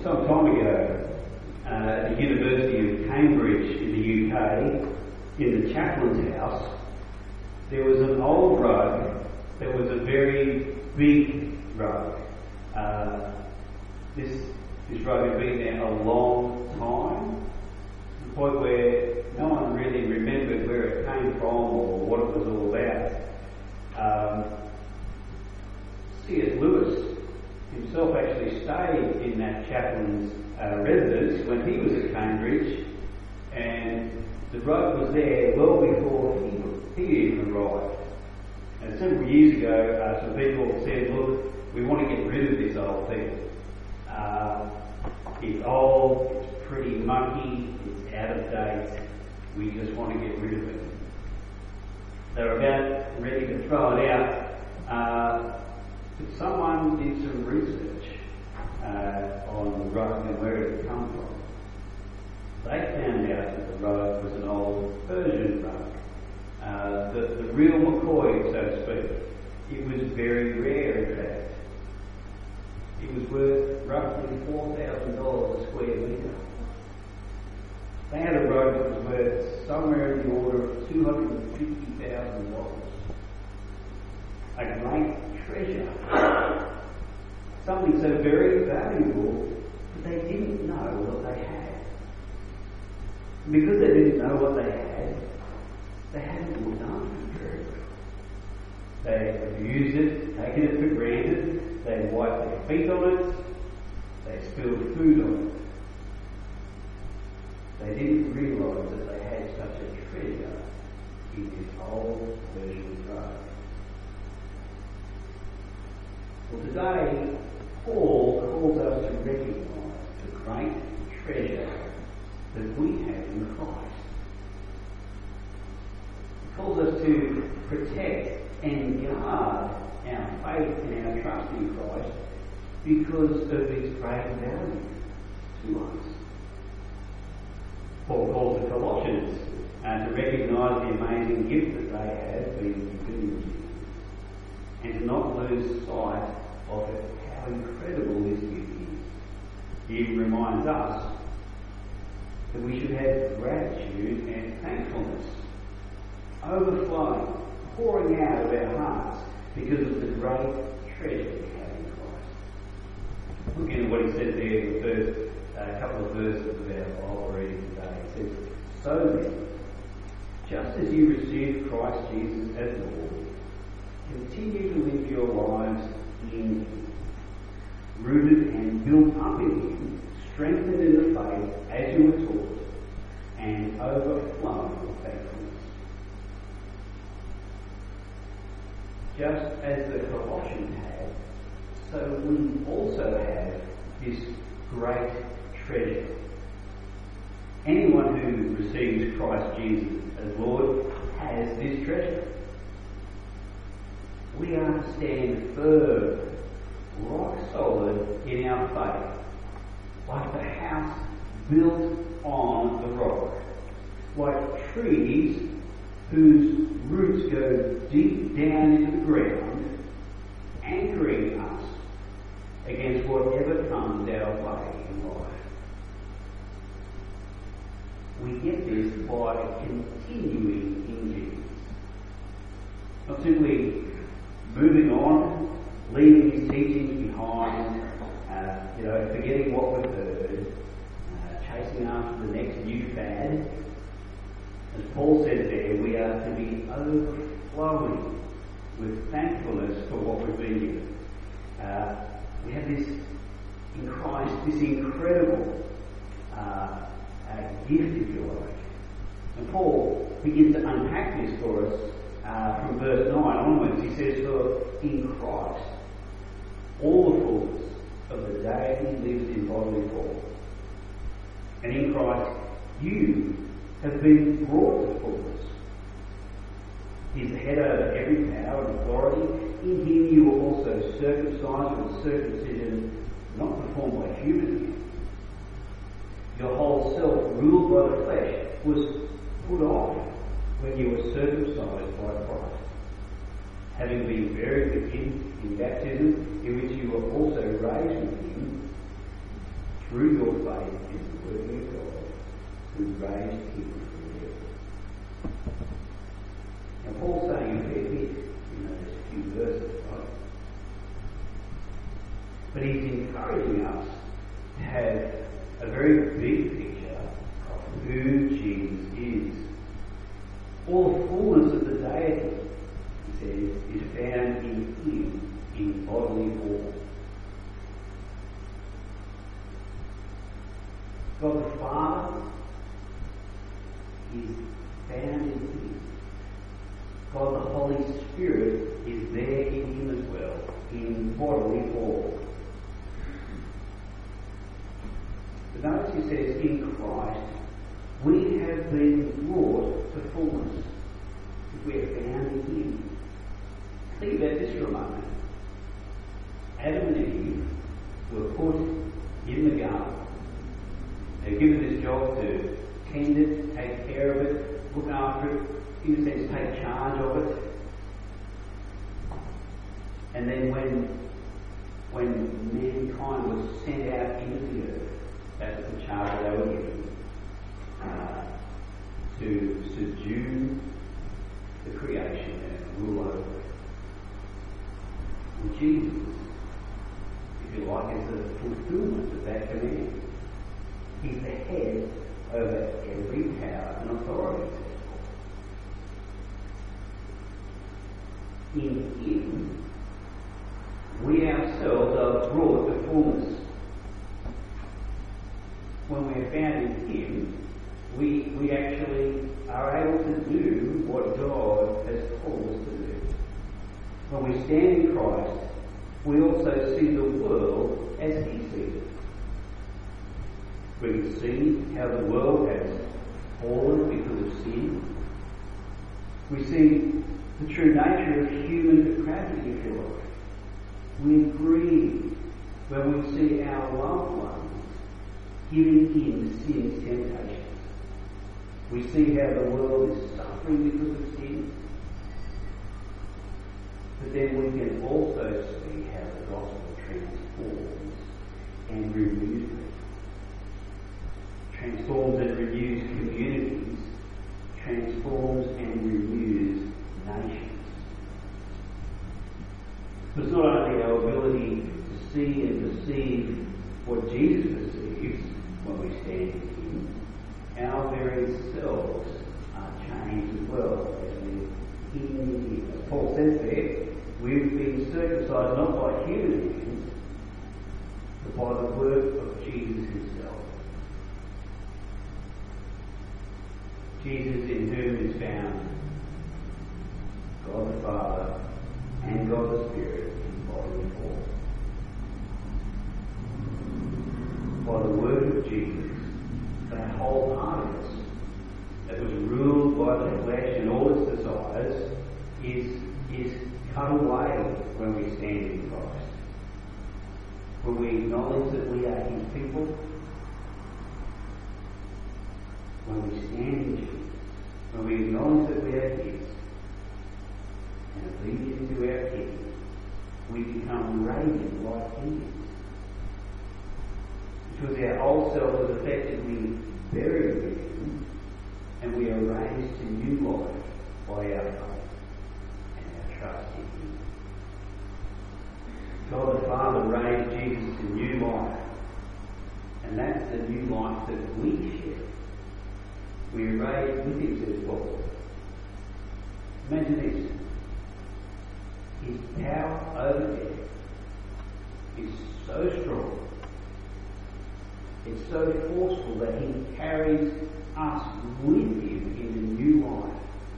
some time ago, at the University of Cambridge in the UK, in the chaplain's house, there was an old rug that was a very big rug. This rug had been there a long time, to the point where no one really remembered where it came from or what it was all about. C.S. Lewis himself actually stayed in that chaplain's residence when he was at Cambridge, and the rug was there well before he even arrived. And several years ago, some people said, look, we want to get rid of this old thing. It's old, it's pretty mucky, it's out of date, we just want to get rid of it. They're about ready to throw it out, but someone did some research on the rug and where it had come from. They found out that the rug was an old Persian rug, the real McCoy, so to speak. It was very rare, in fact. It was worth roughly $4,000 a square metre. They had a rug that was worth somewhere in the order of $250,000. A great treasure. Something so very valuable that they didn't know what they had. And because they didn't know what they hadn't looked after it very well. They abused it, taken it for granted, they wiped their feet on it, they spilled food on it. They didn't realise that they had such a treasure in this old Persian rug. Well, today, Paul calls us to recognise the great treasure that we have in Christ. He calls us to protect and guard our faith and our trust in Christ because of its great value to us. Paul calls the Colossians to recognise the amazing gift that they have been given to you, and to not lose sight of how incredible this gift is. He even reminds us that we should have gratitude and thankfulness overflowing, pouring out of our hearts because of the great treasure we have in Christ. Looking at what he said there in the first couple of verses of our Bible reading today. It says, so then, just as you received Christ Jesus as Lord, continue to live your lives in Him, rooted and built up in Him, strengthened in the faith as you were taught, and overflowing with thankfulness. Just as the Colossians had, so we also have this great treasure. Anyone who receives Christ Jesus as Lord has this treasure. We are to stand firm, rock solid in our faith, like the house built on the rock, like trees whose roots go deep down into the ground, anchoring us against whatever comes our way in life. We get this by continuing in Jesus. Not simply moving on, leaving his teachings behind, forgetting what we've heard, chasing after the next new fad. As Paul says there, we are to be overflowing with thankfulness for what we've been given. We have this in Christ, this incredible gift, if you like. And Paul begins to unpack this for us from verse 9 onwards. He says, for in Christ all the fullness of the deity lives in bodily form. And in Christ you have been brought to fullness. He is the head over every power and authority. In him you were also circumcised with circumcision not performed by human hands. Your whole self, ruled by the flesh, was put off when you were circumcised by Christ, having been buried with him in baptism, in which you were also raised with him through your faith in the working of God, who raised him from the dead. Now Paul's saying a fair bit in those few verses, right? But he's encouraging us to have a very big picture of who Jesus is. All the fullness of the deity, he says, is found in him in bodily form. God the Father is found in him. God the Holy Spirit is there in him as well, in bodily form. But notice he says, in Christ, we have been brought to fullness. We are found in him. Think about this for a moment. Adam and Eve were put in the garden. They were given this job to tend it, take care of it, look after it, in a sense take charge of it. And then when mankind was sent out into the earth, that was the charge they were given, to subdue the creation and rule over it. And Jesus, if you like, is the fulfillment of that command. He's the head over every power and authority. In him, we ourselves are brought to fullness. When we are found in him, we actually are able to do what God has called us to do. When we stand in Christ, we also see the world as he sees it. We can see how the world has fallen because of sin. We see the true nature of human depravity, if you like. We grieve when we see our loved ones giving in to sin's temptations. We see how the world is suffering because of sin. But then we can also see how the gospel transforms and renews people. Transforms and renews communities. Transforms and renews nations. It's not only our ability to see and perceive what Jesus perceives when we stand in him, our very selves are changed as well as we're in him. As Paul says there, we've been circumcised not by human hands, but by the work of Jesus himself. Jesus, in whom is found God the Father and God the Spirit in bodily form. By the word of Jesus, that whole part of us that was ruled by the flesh and all its desires is cut away when we stand in Christ. When we acknowledge that we are his people, when we stand in Jesus, when we acknowledge that we are his, and obedient to our King, we become radiant like he is. Because our old self was effectively buried with him, and we are raised to new life by our faith and our trust in him. God the Father raised Jesus to new life, and that's the new life that we share. We are raised with him, says Paul. Imagine this. His power over death is so strong, it's so forceful that he carries us with him in the new life.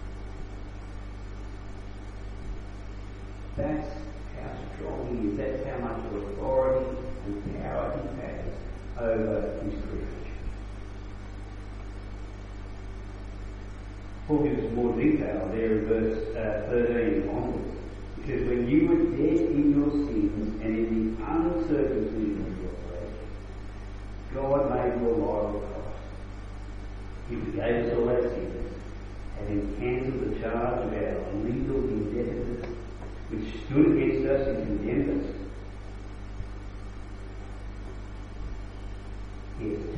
That's how strong he is. That's how much authority and power he has over his creation. Paul gives more detail there in verse 13 onwards. Because when you were dead in your sins and in the uncircumcision of your flesh, God made you alive with Christ. He forgave us all our sins, having cancelled the charge of our legal indebtedness, which stood against us and condemned us.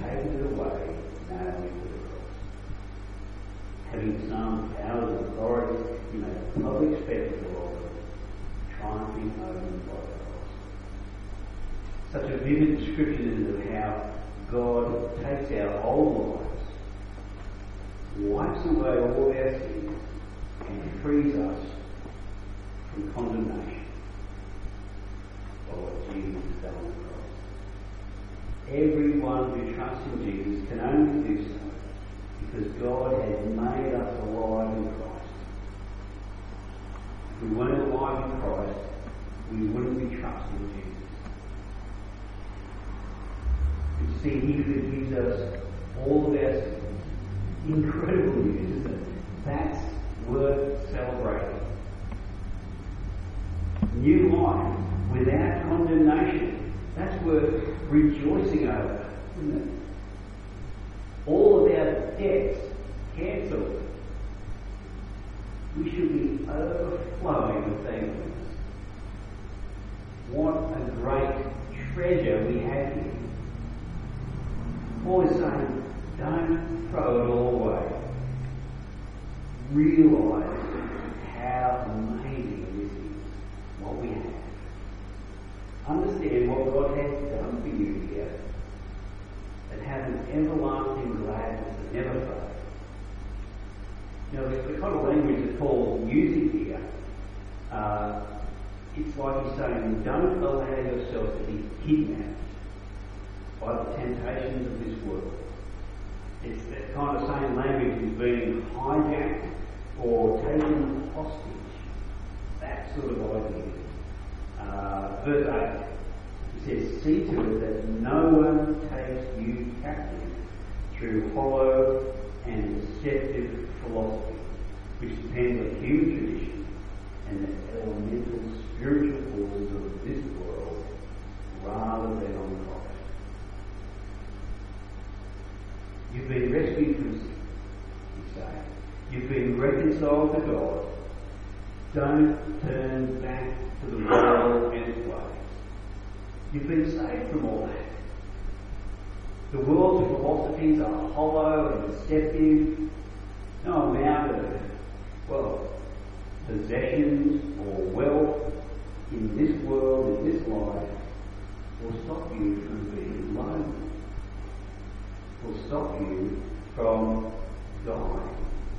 taken it away, nailed it to the cross. Having some powers and authorities, he made a public spectacle of them, triumphing over them by the cross. Such a vivid description of how God takes our old lives, wipes away all our sins, and frees us from condemnation by what Jesus has done on the cross. Everyone who trusts in Jesus can only do so because God has made us alive in Christ. If we weren't alive in Christ, we wouldn't be trusting Jesus. You see, he forgives us all of our sins. Incredible news, isn't it? That's worth celebrating. New life without condemnation. That's worth rejoicing over, isn't it? All of our debts cancelled. We should be overflowing with thankfulness. What a great treasure we have here. Paul is saying, don't throw it all away. Realise how amazing this is, what we have. Understand what God has done for you here, and have an everlasting gladness that never fails. Now, the kind of language that Paul's using here, it's like he's saying, don't allow yourself to be kidnapped by the temptations of this world. It's that kind of same language as being hijacked or taken hostage. That sort of idea. Verse 8, it says, see to it that no one takes you captive through hollow and deceptive philosophy, which depends on human tradition and the elemental spiritual forces of this world rather than on Christ. You've been rescued from sin, you say. You've been reconciled to God. Don't turn back to the world and its ways. You've been saved from all that. The world's philosophies are hollow and deceptive. No amount of, possessions or wealth in this world, in this life, will stop you from being lonely. Will stop you from dying.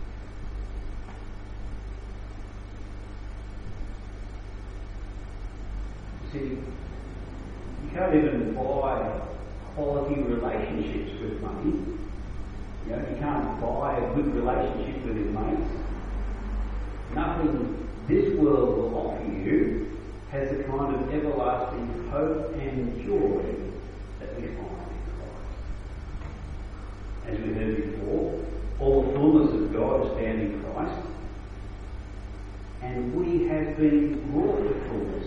See, you can't even buy quality relationships with money. You know, you can't buy a good relationship with your mates. Nothing this world will offer you has the kind of everlasting hope and joy that we find in Christ. As we heard before, all the fullness of God is found in Christ, and we have been brought to fullness.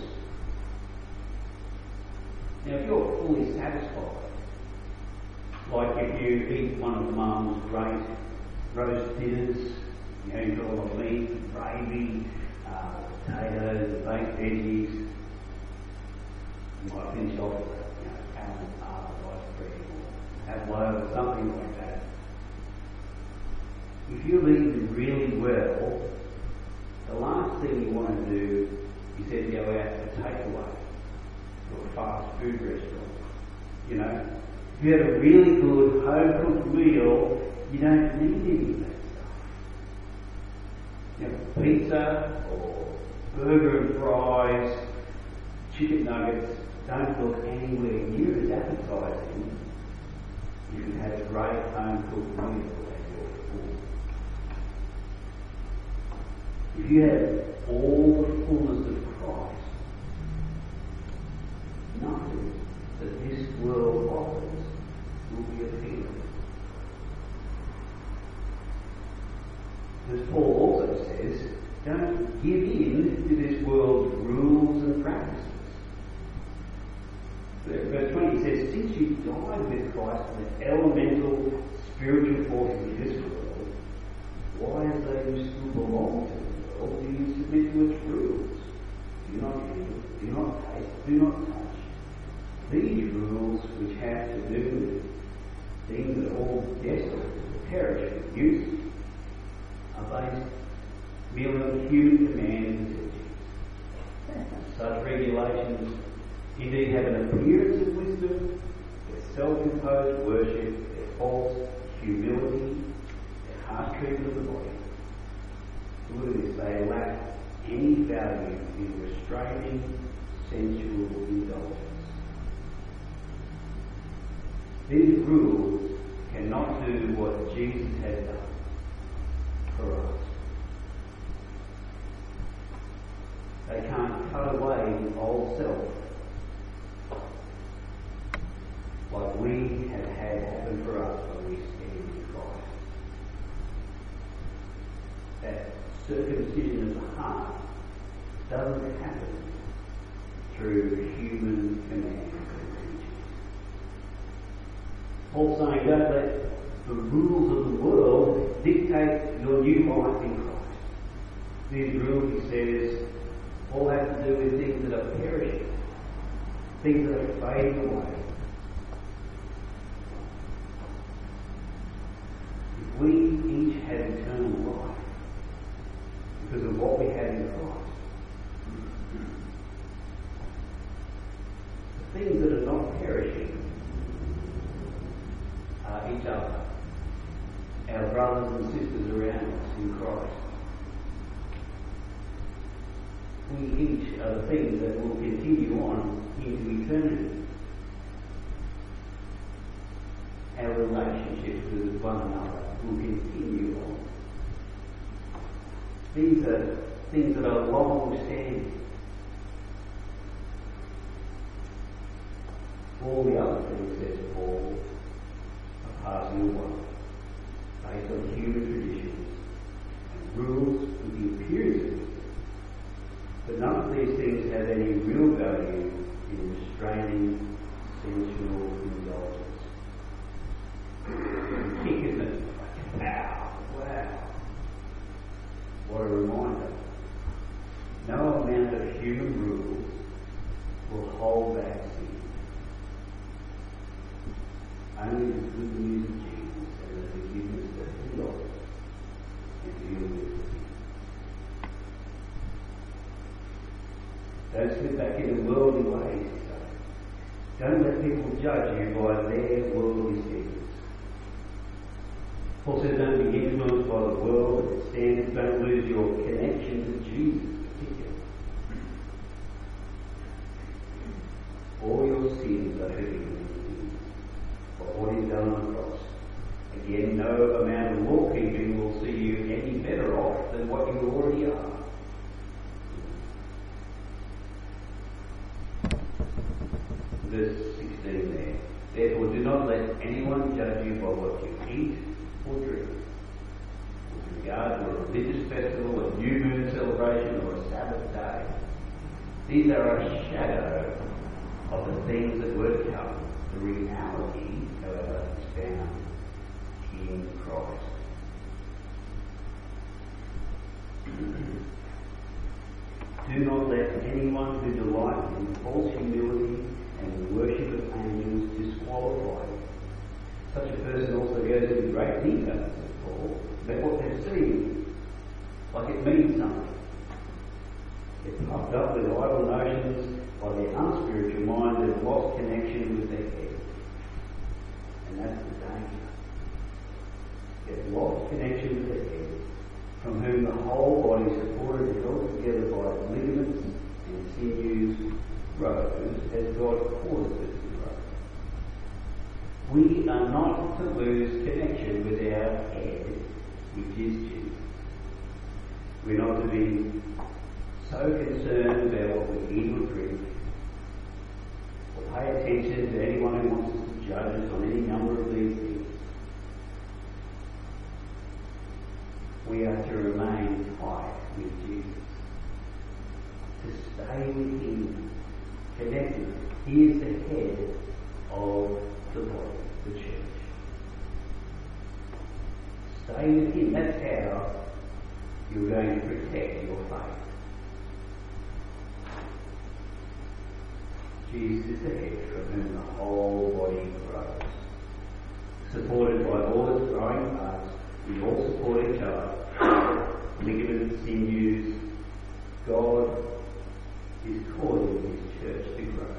Now, if you're fully satisfied, like if you eat one of Mum's great roast dinners, you know, you've got a lot of meat, gravy, potatoes, baked veggies, you might finish off with almond ice cream or avocado or something like that. If you're eating really well, the last thing you want to do is then go out for takeaway to a fast food restaurant. You know, if you had a really good home-cooked meal, you don't need any of that stuff. You know, pizza or burger and fries, chicken nuggets don't look anywhere near as appetizing if you had a great home-cooked meal and you're full. If you have all the fullness of Christ, nothing that this world offers will be appealing. As Paul also says, don't give in to this world's rules and practices. Verse 20 says, since you died with Christ from the elemental spiritual forces of this world, why, as though you still belong to the world, do you submit to its rules? Do not kill, do not taste, do not touch. These rules, which have to do with things that are all destined to perish with use, are based merely on human commands and teachings. Such regulations indeed have an appearance of wisdom, their self-imposed worship, their false humility, their harsh treatment of the body. Look at this, they lack any value in restraining sensual indulgence. These rules cannot do what Jesus has done for us. They can't cut away the old self like we have had happen for us when we stand in Christ. That circumcision of the heart doesn't happen through human command and teaching. Paul's saying, don't let the rules of the world dictate your new life in Christ. These rules, he says, all have to do with things that are perishing, things that are fading away. If we each had eternal life because of what we have in Christ, the things that are not perishing are each other, our brothers and sisters around us in Christ. We each are the things that will continue on into eternity. Our relationships with one another will continue on. These are things that are long-standing. All the other things, says Paul, are passing away, based on human traditions and rules with the appearance of wisdom. But none of these things have any real value in restraining sensual indulgence. Kick, isn't it? Wow. What a reminder. No amount of human rules will hold back sin. Only the good news of Jesus and the forgiveness that He offers can deal with sin. Don't slip back into worldly ways, he says. Don't let people judge you by their worldly standards. Paul says don't be influenced by the world and its standards. Don't lose your connection to Jesus particularly. All your sins are forgiven by what He's done on the cross. Again, no amount of law keeping will see you any better off than what you already are. Verse 16 there. Therefore, do not let anyone judge you by what you eat or drink, with regard to a religious festival, a new moon celebration, or a Sabbath day. These are a shadow of the things that were to come. The reality, however, is found in Christ. Do not let anyone who delights in false humility and the worship of angels disqualify you. Such a person also goes into great detail, says Paul, about what they've seen, like it means something. They're puffed up with idle notions by their unspiritual mind that have lost connection with their head. And that's the danger. They've lost connection with their head, from whom the whole body, supported and held together by ligaments and sinews, grows as God causes it to grow. We are not to lose connection with our head, which is Jesus. We're not to be so concerned about what we eat or drink, or pay attention to anyone who wants us to judge us on any number of these things. We are to remain tight with Jesus, to stay with Him, connected. He is the head of the body, the church. Stay with Him. That's how you're going to protect your faith. Jesus is the head from whom the whole body grows. supported by all its growing parts. We all support each other. Ligaments, sinews. God is calling His church to grow.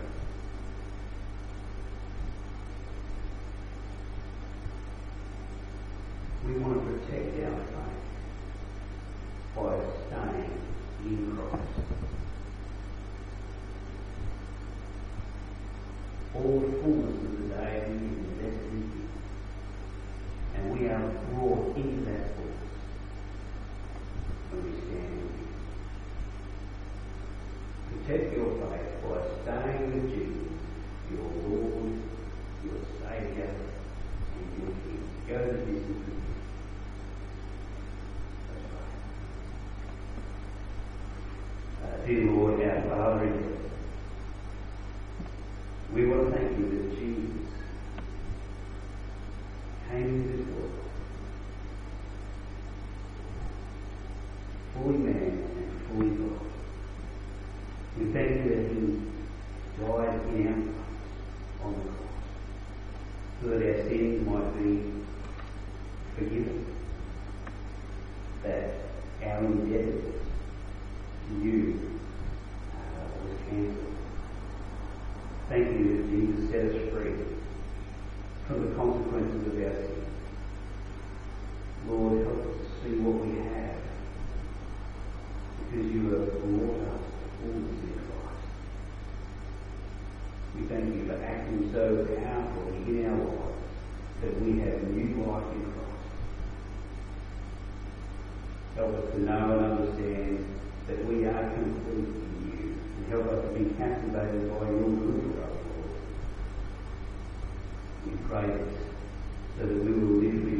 We want to protect our faith by staying in Christ. All the fullness of the day we live invested in Him. And we are brought into that fullness when we stand in Him. Protect your faith by staying with Jesus, your Lord, your Saviour, and your King. Go to business with Him. Dear Lord, our Father in heaven, we want to thank You that Jesus came into this world, fully man and fully God. We thank You that He died in our place on the cross, so that our sins might be forgiven, that our indebtedness to You was cancelled. Thank You that Jesus set us free from the consequences of our sin. Lord, help us to see what we have, because You have brought us to fullness in Christ. We thank You for acting so powerfully in our lives that we have new life in Christ. Help us to know and understand that we are complete in You, and help us to be captivated by Your good for us, Lord. We pray this so that we will live